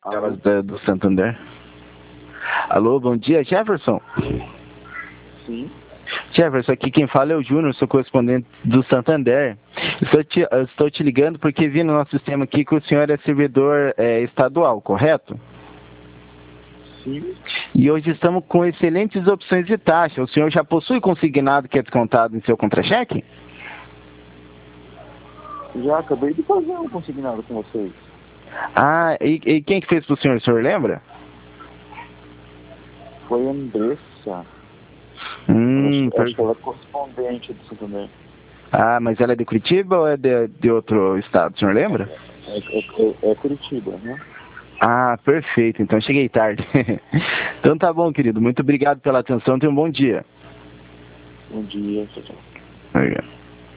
Alô? Do Santander. Alô, bom dia, Jefferson. Sim. Jefferson, aqui quem fala é o Júnior, sou correspondente do Santander. Estou te ligando porque vi no nosso sistema aqui que o senhor é servidor estadual, correto? Sim. E hoje estamos com excelentes opções de taxa. O senhor já possui consignado que é descontado em seu contra-cheque? Já acabei de fazer um consignado com vocês. Ah, e quem que fez para o senhor lembra? Foi a Andressa. Acho que ela é correspondente do Santander. Ah, mas ela é de Curitiba ou é de outro estado, o senhor lembra? É Curitiba, né? Ah, perfeito, então cheguei tarde. Então tá bom, querido, muito obrigado pela atenção, tenha um bom dia. Bom dia, tchau, tchau. Obrigado.